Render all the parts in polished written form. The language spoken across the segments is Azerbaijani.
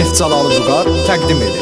Neftçala Vüqar təqdim edir.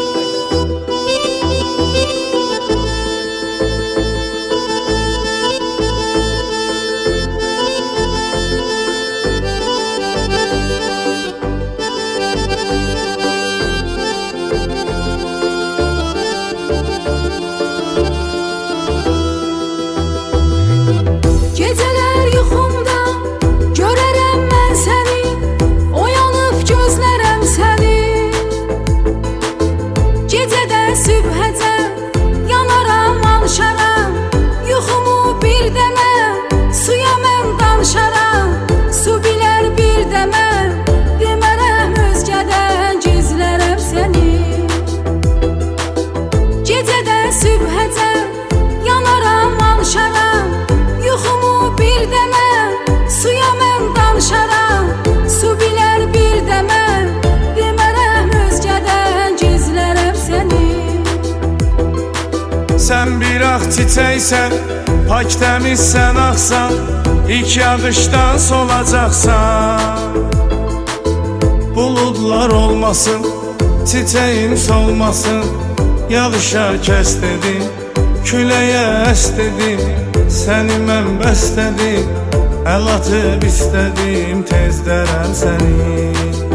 Sən bir ağ çiçəksən, pak təmizsən, axsan, İlk yağışdan solacaqsan. Buludlar olmasın, çiçəyin solmasın, Yağışa kəs dedim, küləyə əs dedim, Səni mən bəstədim, əl atıb istədim, Tezdərəm səni.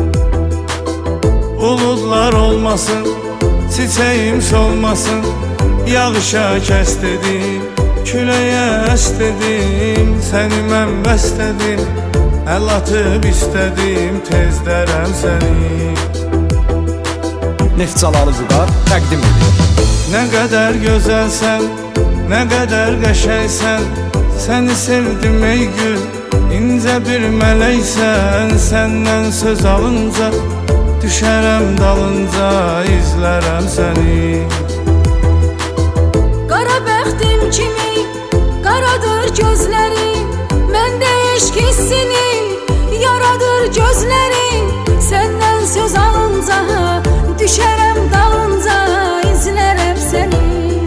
Buludlar olmasın, çiçəyim solmasın, Yağışa kəs dedim, küləyə əs dedim, Səni mən bəstədim, əl atıb istədim, Tezdərəm səni. Neftçala Vüqar təqdim edir. Nə qədər gözəlsən, nə qədər qəşəngsən, Səni sevdim ey gül, incə bir mələksən, Səndən söz alınca, düşərəm dalınca, izlərəm səni. Kimi qaradır gözləri, məndə eşq hissini yaradır gözləri, səndən söz alınca düşərəm dalınca, izlərəm səni.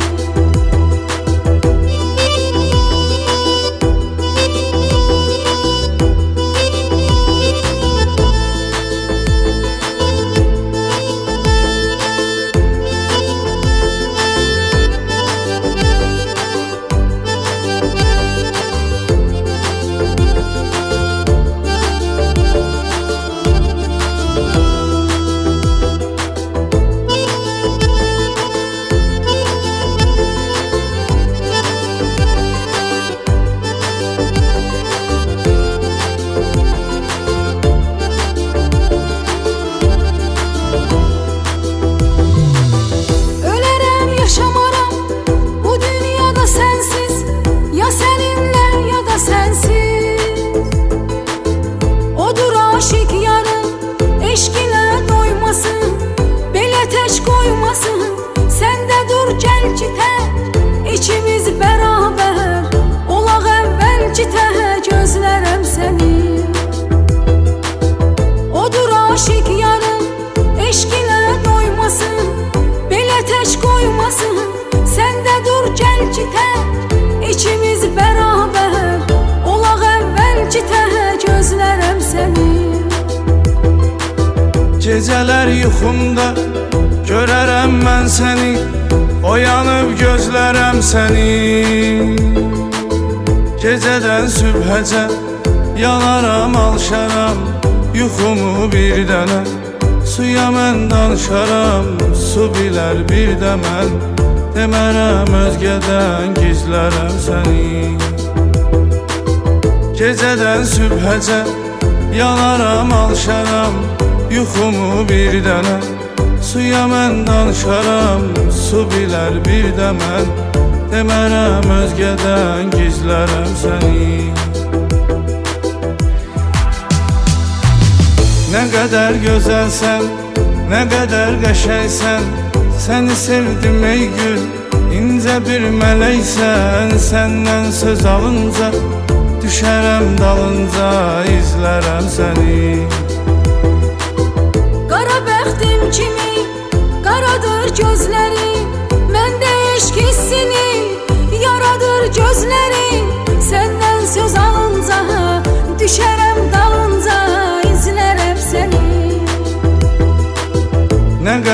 İkimiz bərabər olaq əvvəlcitə, gözlərəm səni. Odur aşiq yarım, eşq ilə doymasın, belə tək qoymasın, səndə dur gəlcitə, İkimiz bərabər olaq əvvəlcitə, gözlərəm səni. Gecələr yuxumda görərəm mən səni, Oyanıb gözlərəm səni. Gecədən sübhəcə yanaram, alışaram, Yuxumu bir dənə suya mən danışaram, Su bilər bir də mən demərəm özgədən, Gizlərəm səni. Gecədən sübhəcə yanaram, alışaram, Yuxumu bir dənə suya mən danışaram, Su bilər bir də mən demərəm özgədən, Gizlərəm səni. Nə qədər gözəlsən, nə qədər qəşəngsən, Səni sevdim ey gül, incə bir mələksən, Səndən söz alınca, düşərəm dalınca, izlərəm səni. Qara bəxtim kimi qaradır gözləri, məndə eşq hissini yaradır gözləri, səndən söz alınca düşərəm dalınca, izlərəm səni.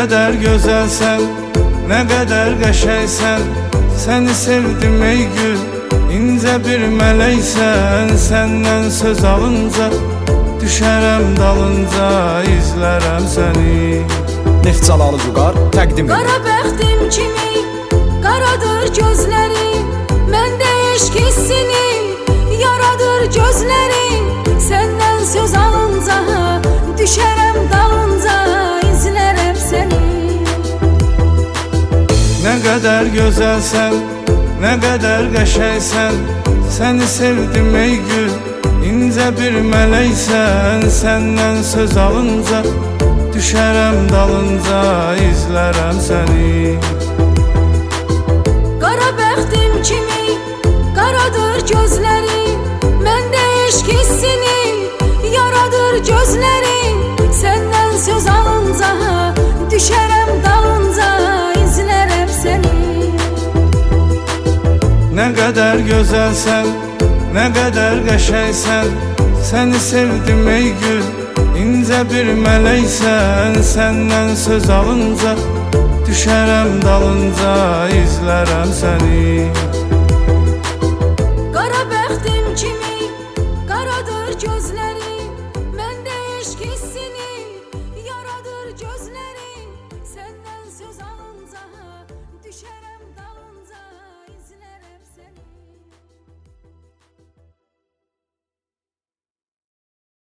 qədər gözəlsən, nə qədər qəşəngsən, səni sevdim ey gül, incə bir mələksən. Səndən söz alınca, düşərəm dalınca, izlərəm səni. Neftçalalı Vüqar təqdim edir. Qara bəxtim kimi qaradır gözlərim, məndə eşq hissini yaradır gözlərim. Səndən söz alınca, düşərəm dalınca, izlərəm səni. Nə qədər gözəlsən, nə qədər qəşəngsən, səni sevdim ey gül, incə bir mələksən. Səndən söz alınca, düşərəm dalınca, izlərəm səni. Qara bəxtim kimi qaradır gözlərim, məndə eşq hissini yaradır gözlərim. Səndən söz alınca, düşərəm dalınca, izlərəm səni. Nə qədər gözəlsən, nə qədər qəşəngsən, səni sevdim ey gül, incə bir mələksən. Səndən söz alınca, düşərəm dalınca, izlərəm səni.